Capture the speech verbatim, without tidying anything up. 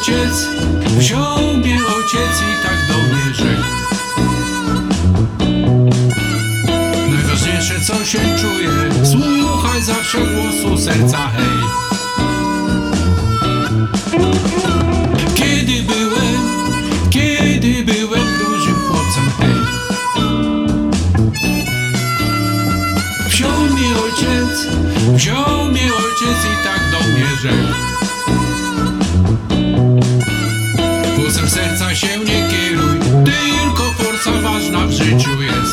ojciec, wziął mnie ojciec i tak do mnie rzekł: najważniejsze co się czuje, słuchaj zawsze głosu serca, hej. Kiedy byłem, kiedy byłem dużym chłopcem, hej, wziął mnie ojciec, wziął mnie ojciec i tak do mnie rzekł: głosem serca się nie kieruj, tylko forsa ważna w życiu jest.